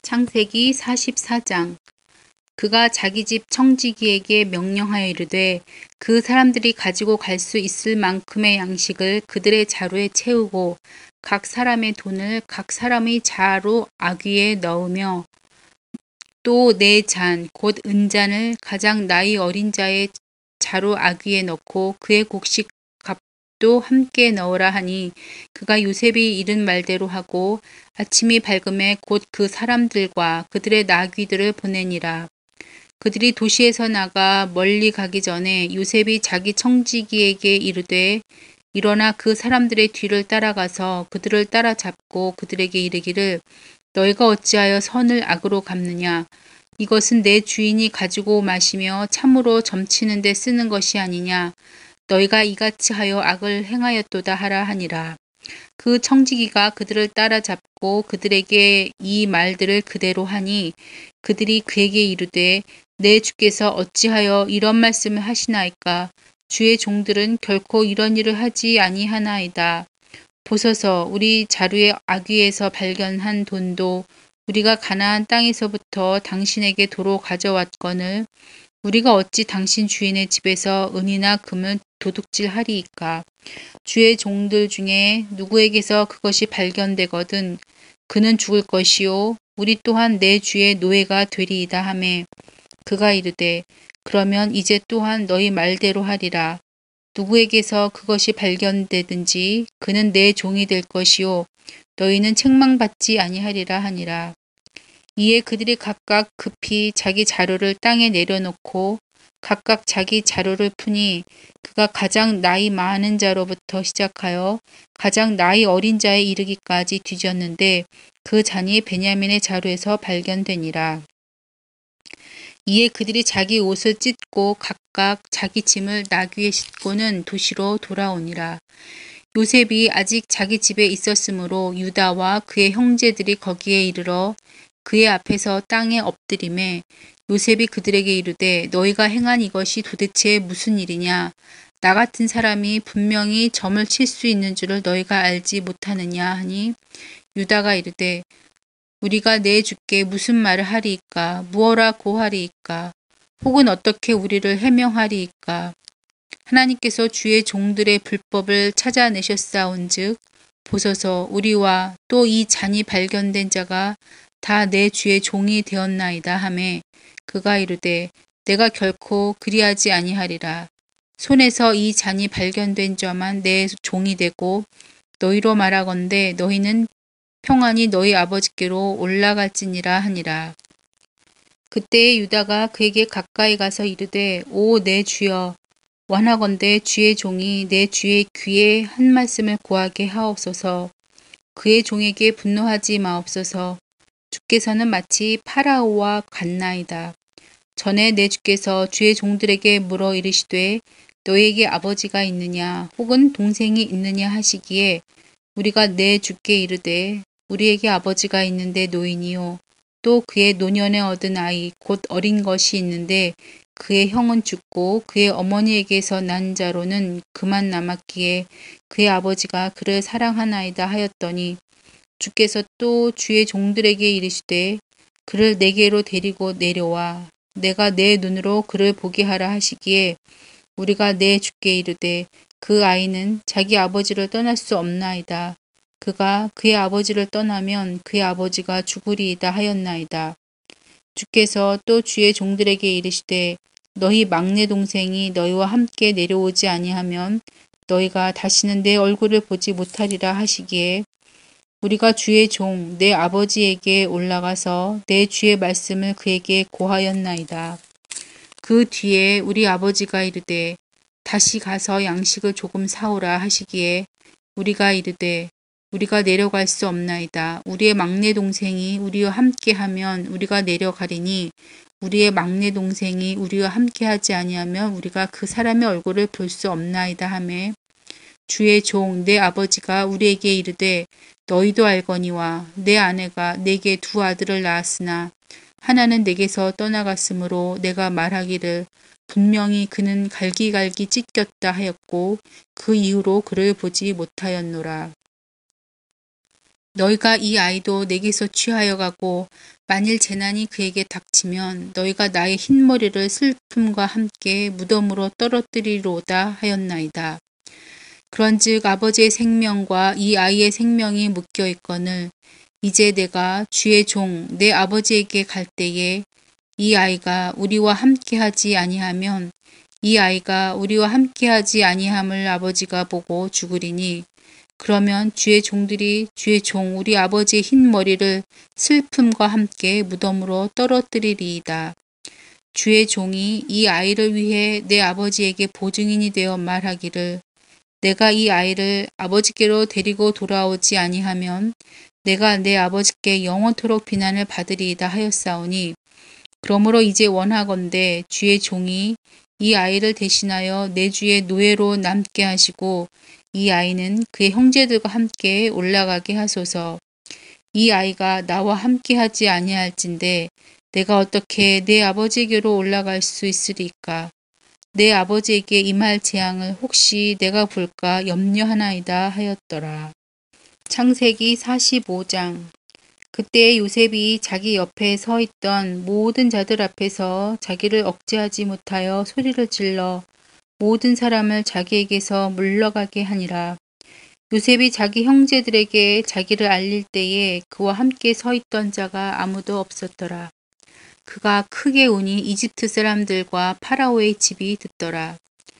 창세기 44장. 그가 자기 집 청지기에게 명령하여 이르되 그 사람들이 가지고 갈 수 있을 만큼의 양식을 그들의 자루에 채우고 각 사람의 돈을 각 사람의 자루 아귀에 넣으며 또 네 잔 곧 은잔을 가장 나이 어린 자의 자루 아귀에 넣고 그의 곡식 값도 함께 넣으라 하니 그가 요셉이 이른 말대로 하고 아침이 밝음에 곧 그 사람들과 그들의 나귀들을 보내니라. 그들이 도시에서 나가 멀리 가기 전에 요셉이 자기 청지기에게 이르되 일어나 그 사람들의 뒤를 따라가서 그들을 따라잡고 그들에게 이르기를 너희가 어찌하여 선을 악으로 갚느냐. 이것은 내 주인이 가지고 마시며 참으로 점치는 데 쓰는 것이 아니냐. 너희가 이같이 하여 악을 행하였도다 하라 하니라. 그 청지기가 그들을 따라잡고 그들에게 이 말들을 그대로 하니 그들이 그에게 이르되 내 주께서 어찌하여 이런 말씀을 하시나이까. 주의 종들은 결코 이런 일을 하지 아니하나이다. 보소서 우리 자루의 아귀에서 발견한 돈도 우리가 가나안 땅에서부터 당신에게 도로 가져왔거늘 우리가 어찌 당신 주인의 집에서 은이나 금을 도둑질하리이까. 주의 종들 중에 누구에게서 그것이 발견되거든 그는 죽을 것이요 우리 또한 내 주의 노예가 되리이다 하매 그가 이르되 그러면 이제 또한 너희 말대로 하리라. 누구에게서 그것이 발견되든지 그는 내 종이 될 것이요 너희는 책망받지 아니하리라 하니라. 이에 그들이 각각 급히 자기 자루를 땅에 내려놓고 각각 자기 자루를 푸니 그가 가장 나이 많은 자로부터 시작하여 가장 나이 어린 자에 이르기까지 뒤졌는데 그 잔이 베냐민의 자루에서 발견되니라. 이에 그들이 자기 옷을 찢고 각각 자기 짐을 나귀에 싣고는 도시로 돌아오니라. 요셉이 아직 자기 집에 있었으므로 유다와 그의 형제들이 거기에 이르러 그의 앞에서 땅에 엎드리매 요셉이 그들에게 이르되 너희가 행한 이것이 도대체 무슨 일이냐. 나 같은 사람이 분명히 점을 칠 수 있는 줄을 너희가 알지 못하느냐 하니 유다가 이르되 우리가 내 주께 무슨 말을 하리이까. 무어라 고하리이까. 혹은 어떻게 우리를 해명하리이까. 하나님께서 주의 종들의 불법을 찾아내셨사온즉 보소서 우리와 또 이 잔이 발견된 자가 다 내 주의 종이 되었나이다 하매 그가 이르되 내가 결코 그리하지 아니하리라. 손에서 이 잔이 발견된 자만 내 종이 되고 너희로 말하건대 너희는 평안히 너희 아버지께로 올라갈지니라 하니라. 그때에 유다가 그에게 가까이 가서 이르되 오 내 주여 원하건대 주의 종이 내 주의 귀에 한 말씀을 고하게 하옵소서. 그의 종에게 분노하지 마옵소서. 주께서는 마치 파라오와 같나이다. 전에 내 주께서 주의 종들에게 물어 이르시되 너희에게 아버지가 있느냐 혹은 동생이 있느냐 하시기에 우리가 내 주께 이르되 우리에게 아버지가 있는데 노인이요 또 그의 노년에 얻은 아이 곧 어린 것이 있는데 그의 형은 죽고 그의 어머니에게서 난 자로는 그만 남았기에 그의 아버지가 그를 사랑하나이다 하였더니 주께서 또 주의 종들에게 이르시되 그를 내게로 데리고 내려와 내가 내 눈으로 그를 보게 하라 하시기에 우리가 내 주께 이르되 그 아이는 자기 아버지를 떠날 수 없나이다. 그가 그의 아버지를 떠나면 그의 아버지가 죽으리이다 하였나이다. 주께서 또 주의 종들에게 이르시되 너희 막내 동생이 너희와 함께 내려오지 아니하면 너희가 다시는 내 얼굴을 보지 못하리라 하시기에 우리가 주의 종 내 아버지에게 올라가서 내 주의 말씀을 그에게 고하였나이다. 그 뒤에 우리 아버지가 이르되 다시 가서 양식을 조금 사오라 하시기에 우리가 이르되 우리가 내려갈 수 없나이다. 우리의 막내 동생이 우리와 함께하면 우리가 내려가리니 우리의 막내 동생이 우리와 함께하지 아니하면 우리가 그 사람의 얼굴을 볼 수 없나이다 하매 주의 종 내 아버지가 우리에게 이르되 너희도 알거니와 내 아내가 내게 두 아들을 낳았으나 하나는 내게서 떠나갔으므로 내가 말하기를 분명히 그는 갈기갈기 찢겼다 하였고 그 이후로 그를 보지 못하였노라. 너희가 이 아이도 내게서 취하여 가고 만일 재난이 그에게 닥치면 너희가 나의 흰머리를 슬픔과 함께 무덤으로 떨어뜨리로다 하였나이다. 그런즉 아버지의 생명과 이 아이의 생명이 묶여 있거늘 이제 내가 주의 종 내 아버지에게 갈 때에 이 아이가 우리와 함께하지 아니하면 이 아이가 우리와 함께하지 아니함을 아버지가 보고 죽으리니 그러면 주의 종들이 주의 종 우리 아버지의 흰 머리를 슬픔과 함께 무덤으로 떨어뜨리리이다. 주의 종이 이 아이를 위해 내 아버지에게 보증인이 되어 말하기를 내가 이 아이를 아버지께로 데리고 돌아오지 아니하면 내가 내 아버지께 영원토록 비난을 받으리이다 하였사오니 그러므로 이제 원하건대 주의 종이 이 아이를 대신하여 내 주의 노예로 남게 하시고 이 아이는 그의 형제들과 함께 올라가게 하소서. 이 아이가 나와 함께 하지 아니할진대 내가 어떻게 내 아버지에게로 올라갈 수 있으리까? 내 아버지에게 임할 재앙을 혹시 내가 볼까 염려하나이다 하였더라. 창세기 45장. 그때 요셉이 자기 옆에 서 있던 모든 자들 앞에서 자기를 억제하지 못하여 소리를 질러 모든 사람을 자기에게서 물러가게 하니라. 요셉이 자기 형제들에게 자기를 알릴 때에 그와 함께 서 있던 자가 아무도 없었더라. 그가 크게 우니 이집트 사람들과 파라오의 집이 듣더라.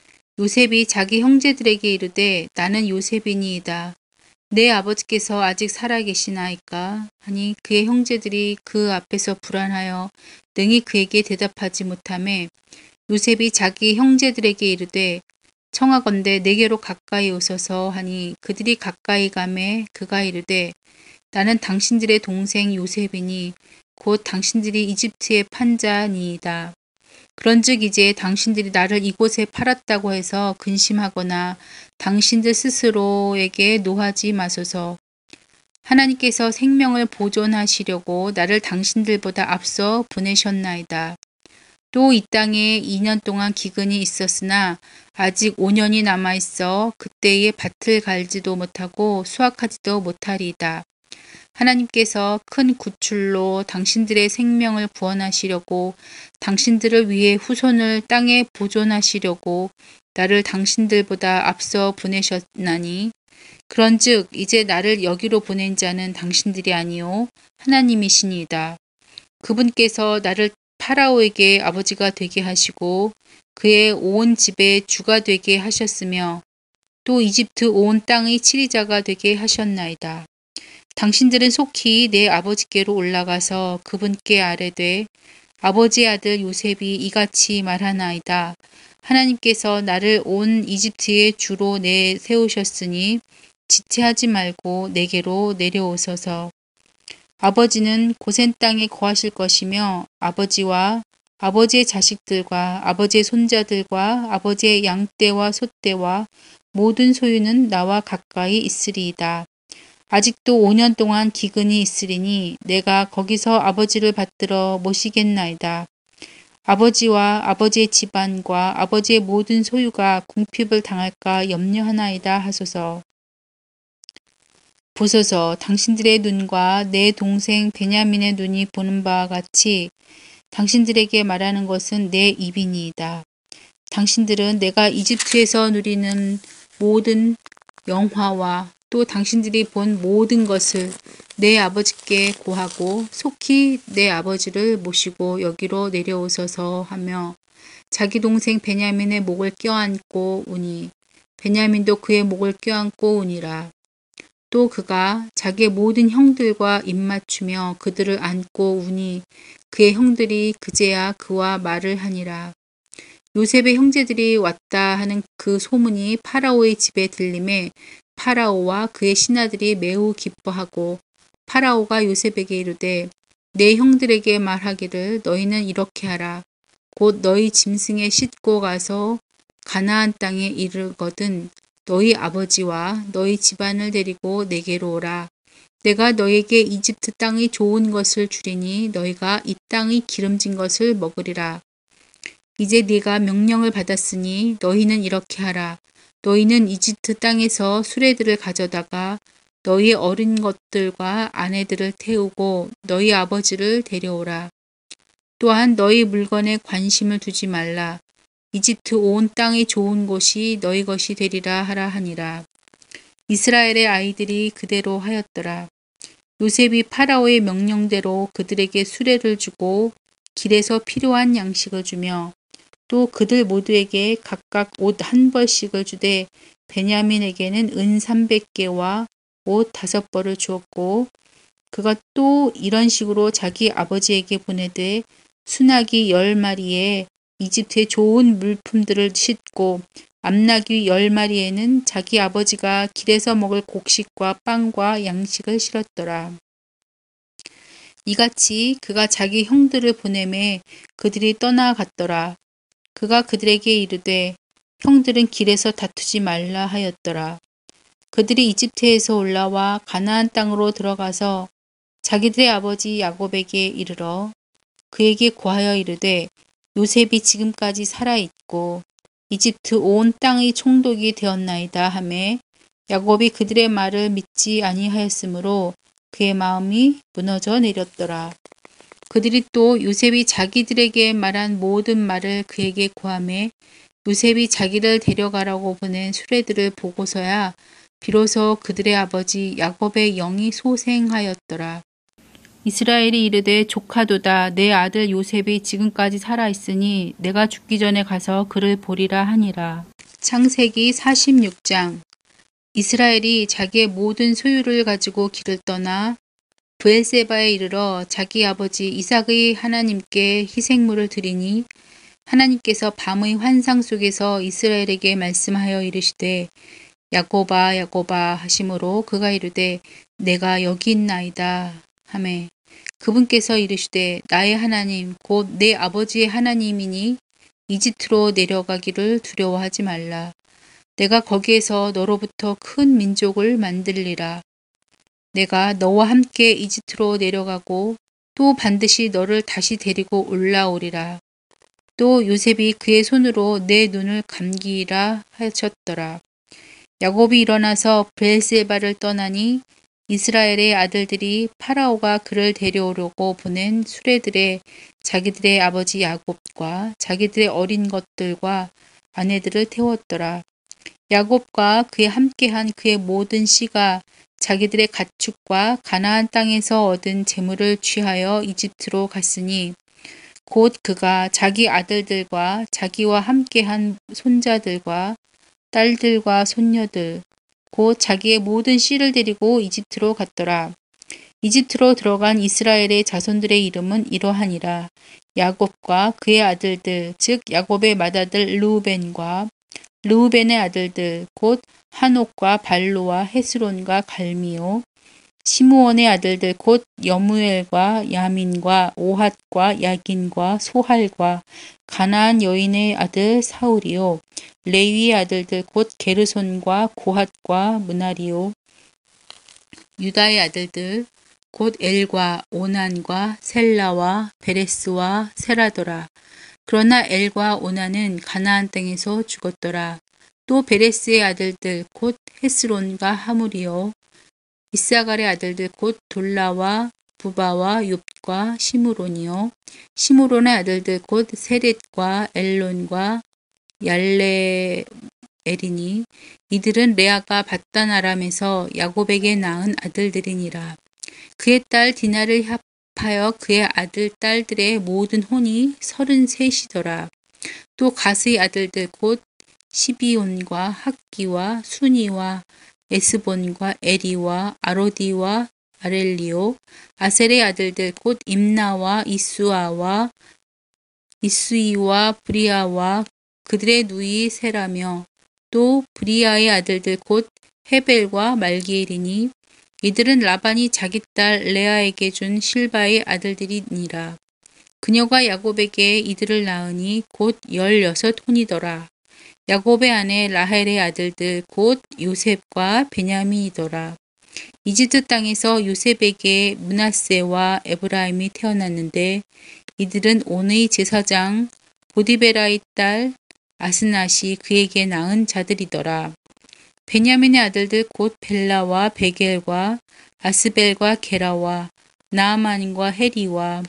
요셉이 자기 형제들에게 이르되 나는 요셉이니이다. 내 아버지께서 아직 살아계시나이까 하니 그의 형제들이 그 앞에서 불안하여 능히 그에게 대답하지 못하매 요셉이 자기 형제들에게 이르되 청하건대 내게로 가까이 오소서 하니 그들이 가까이 가매 그가 이르되 나는 당신들의 동생 요셉이니 곧 당신들이 이집트의 판자니이다. 그런즉 이제 당신들이 나를 이곳에 팔았다고 해서 근심하거나 당신들 스스로에게 노하지 마소서. 하나님께서 생명을 보존하시려고 나를 당신들보다 앞서 보내셨나이다. 또 이 땅에 2년 동안 기근이 있었으나 아직 5년이 남아있어 그때에 밭을 갈지도 못하고 수확하지도 못하리이다. 하나님께서 큰 구출로 당신들의 생명을 구원하시려고 당신들을 위해 후손을 땅에 보존하시려고 나를 당신들보다 앞서 보내셨나니 그런즉 이제 나를 여기로 보낸 자는 당신들이 아니요 하나님이시니이다. 그분께서 나를 파라오에게 아버지가 되게 하시고 그의 온 집의 주가 되게 하셨으며 또 이집트 온 땅의 치리자가 되게 하셨나이다. 당신들은 속히 내 아버지께로 올라가서 그분께 아뢰되 아버지의 아들 요셉이 이같이 말하나이다. 하나님께서 나를 온 이집트의 주로 내세우셨으니 지체하지 말고 내게로 내려오소서. 아버지는 고센 땅에 거하실 것이며 아버지와 아버지의 자식들과 아버지의 손자들과 아버지의 양떼와 소떼와 모든 소유는 나와 가까이 있으리이다. 아직도 5년 동안 기근이 있으리니 내가 거기서 아버지를 받들어 모시겠나이다. 아버지와 아버지의 집안과 아버지의 모든 소유가 궁핍을 당할까 염려하나이다 하소서. 보소서 당신들의 눈과 내 동생 베냐민의 눈이 보는 바와 같이 당신들에게 말하는 것은 내 입이니이다. 당신들은 내가 이집트에서 누리는 모든 영화와 또 당신들이 본 모든 것을 내 아버지께 고하고 속히 내 아버지를 모시고 여기로 내려오소서 하며 자기 동생 베냐민의 목을 껴안고 우니 베냐민도 그의 목을 껴안고 우니라. 또 그가 자기의 모든 형들과 입맞추며 그들을 안고 우니 그의 형들이 그제야 그와 말을 하니라. 요셉의 형제들이 왔다 하는 그 소문이 파라오의 집에 들림에 파라오와 그의 신하들이 매우 기뻐하고 파라오가 요셉에게 이르되 내 형들에게 말하기를 너희는 이렇게 하라. 곧 너희 짐승에 싣고 가서 가나안 땅에 이르거든 너희 아버지와 너희 집안을 데리고 내게로 오라. 내가 너에게 이집트 땅의 좋은 것을 주리니 너희가 이 땅의 기름진 것을 먹으리라. 이제 네가 명령을 받았으니 너희는 이렇게 하라. 너희는 이집트 땅에서 수레들을 가져다가 너희 어린 것들과 아내들을 태우고 너희 아버지를 데려오라. 또한 너희 물건에 관심을 두지 말라. 이집트 온 땅이 좋은 곳이 너희 것이 되리라 하라 하니라. 이스라엘의 아이들이 그대로 하였더라. 요셉이 파라오의 명령대로 그들에게 수레를 주고 길에서 필요한 양식을 주며 또 그들 모두에게 각각 옷 한 벌씩을 주되 베냐민에게는 은 300개와 옷 5벌을 주었고 그가 또 이런 식으로 자기 아버지에게 보내되 순하기 10마리에 이집트의 좋은 물품들을 싣고 암나귀 10마리에는 자기 아버지가 길에서 먹을 곡식과 빵과 양식을 실었더라. 이같이 그가 자기 형들을 보내매 그들이 떠나갔더라. 그가 그들에게 이르되 형들은 길에서 다투지 말라 하였더라. 그들이 이집트에서 올라와 가나안 땅으로 들어가서 자기들의 아버지 야곱에게 이르러 그에게 고하여 이르되 요셉이 지금까지 살아있고 이집트 온 땅의 총독이 되었나이다 하매 야곱이 그들의 말을 믿지 아니하였으므로 그의 마음이 무너져 내렸더라. 그들이 또 요셉이 자기들에게 말한 모든 말을 그에게 고하매 요셉이 자기를 데려가라고 보낸 수레들을 보고서야 비로소 그들의 아버지 야곱의 영이 소생하였더라. 이스라엘이 이르되 조카도다 내 아들 요셉이 지금까지 살아있으니 내가 죽기 전에 가서 그를 보리라 하니라. 창세기 46장. 이스라엘이 자기의 모든 소유를 가지고 길을 떠나 브엘세바에 이르러 자기 아버지 이삭의 하나님께 희생물을 드리니 하나님께서 밤의 환상 속에서 이스라엘에게 말씀하여 이르시되 야곱아 야곱아 하심으로 그가 이르되 내가 여기 있나이다 하매 그분께서 이르시되 나의 하나님 곧 내 아버지의 하나님이니 이집트로 내려가기를 두려워하지 말라. 내가 거기에서 너로부터 큰 민족을 만들리라. 내가 너와 함께 이집트로 내려가고 또 반드시 너를 다시 데리고 올라오리라. 또 요셉이 그의 손으로 내 눈을 감기라 하셨더라. 야곱이 일어나서 브엘세바를 떠나니 이스라엘의 아들들이 파라오가 그를 데려오려고 보낸 수레들에 자기들의 아버지 야곱과 자기들의 어린 것들과 아내들을 태웠더라. 야곱과 그에 함께한 그의 모든 씨가 자기들의 가축과 가나안 땅에서 얻은 재물을 취하여 이집트로 갔으니 곧 그가 자기 아들들과 자기와 함께한 손자들과 딸들과 손녀들 곧 자기의 모든 씨를 데리고 이집트로 갔더라. 이집트로 들어간 이스라엘의 자손들의 이름은 이러하니라. 야곱과 그의 아들들 즉 야곱의 맏아들 르우벤과 르우벤의 아들들 곧 한옥과 발루와 헤스론과 갈미오 시므온의 아들들 곧 여무엘과 야민과 오핫과 야긴과 소할과 가나안 여인의 아들 사울이요 레위의 아들들 곧 게르손과 고핫과 무나리요 유다의 아들들 곧 엘과 오난과 셀라와 베레스와 세라더라. 그러나 엘과 오난은 가나안 땅에서 죽었더라. 또 베레스의 아들들 곧 헤스론과 하물이요 이사갈의 아들들 곧 돌라와 부바와 욥과 시므론이요 시므론의 아들들 곧 세렛과 엘론과 얄레엘이니 이들은 레아가 밧단 아람에서 야곱에게 낳은 아들들이니라. 그의 딸 디나를 합하여 그의 아들 딸들의 모든 혼이 33이더라. 또 가스의 아들들 곧 시비온과 학기와 순이와 에스본과 에리와 아로디와 아렐리오 아셀의 아들들 곧 임나와 이수아와 이수이와 브리아와 그들의 누이 세라며 또 브리아의 아들들 곧 헤벨과 말기엘이니 이들은 라반이 자기 딸 레아에게 준 실바의 아들들이니라. 그녀가 야곱에게 이들을 낳으니 곧 16혼이더라. 야곱의 아내 라헬의 아들들 곧 요셉과 베냐민이더라. 이집트 땅에서 요셉에게 므낫세와 에브라임이 태어났는데 이들은 온의 제사장 보디베라의 딸 아스낫이 그에게 낳은 자들이더라. 베냐민의 아들들 곧 벨라와 베겔과 아스벨과 게라와 나아만과 헤리와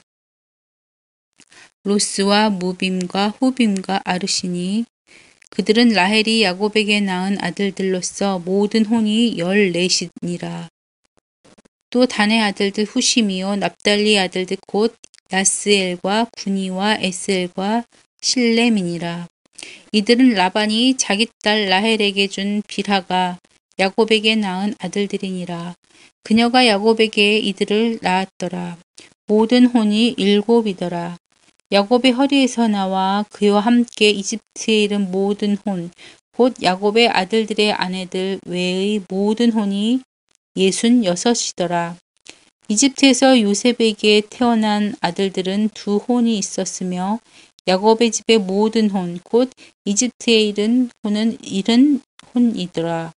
로스와 무빔과 후빔과 아르시니 그들은 라헬이 야곱에게 낳은 아들들로서 모든 혼이 14이니라. 또 단의 아들들 후심이요 납달리 아들들 곧 야스엘과 구니와 에스엘과 실렘이니라. 이들은 라반이 자기 딸 라헬에게 준 빌하가 야곱에게 낳은 아들들이니라. 그녀가 야곱에게 이들을 낳았더라. 모든 혼이 7이더라. 야곱의 허리에서 나와 그와 함께 이집트에 이른 모든 혼, 곧 야곱의 아들들의 아내들 외의 모든 혼이 66이더라. 이집트에서 요셉에게 태어난 아들들은 2혼이 있었으며 야곱의 집의 모든 혼, 곧 이집트에 이른 혼은 70혼이더라.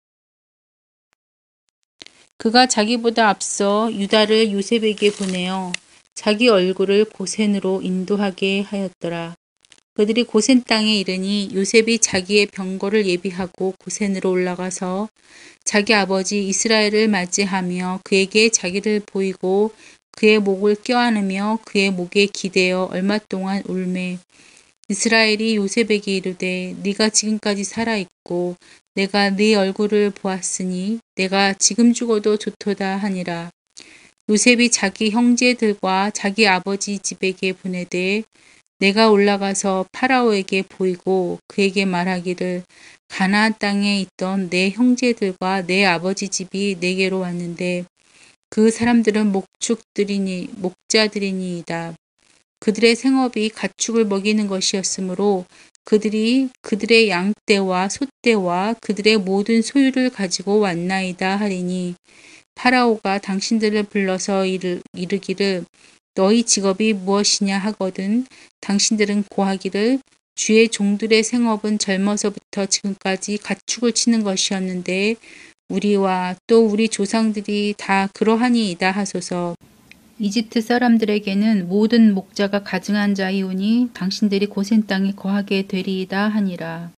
그가 자기보다 앞서 유다를 요셉에게 보내어 자기 얼굴을 고센으로 인도하게 하였더라. 그들이 고센 땅에 이르니 요셉이 자기의 병거를 예비하고 고센으로 올라가서 자기 아버지 이스라엘을 맞이하며 그에게 자기를 보이고 그의 목을 껴안으며 그의 목에 기대어 얼마 동안 울매 이스라엘이 요셉에게 이르되 네가 지금까지 살아있고 내가 네 얼굴을 보았으니 내가 지금 죽어도 좋도다 하니라. 요셉이 자기 형제들과 자기 아버지 집에게 보내되 내가 올라가서 파라오에게 보이고 그에게 말하기를 가나안 땅에 있던 내 형제들과 내 아버지 집이 내게로 왔는데 그 사람들은 목자들이니이다. 그들의 생업이 가축을 먹이는 것이었으므로 그들이 그들의 양떼와 소떼와 그들의 모든 소유를 가지고 왔나이다 하리니 파라오가 당신들을 불러서 이르기를 너희 직업이 무엇이냐 하거든 당신들은 고하기를 주의 종들의 생업은 젊어서부터 지금까지 가축을 치는 것이었는데 우리와 또 우리 조상들이 다 그러하니이다 하소서. 이집트 사람들에게는 모든 목자가 가증한 자이오니 당신들이 고센 땅에 거하게 되리이다 하니라.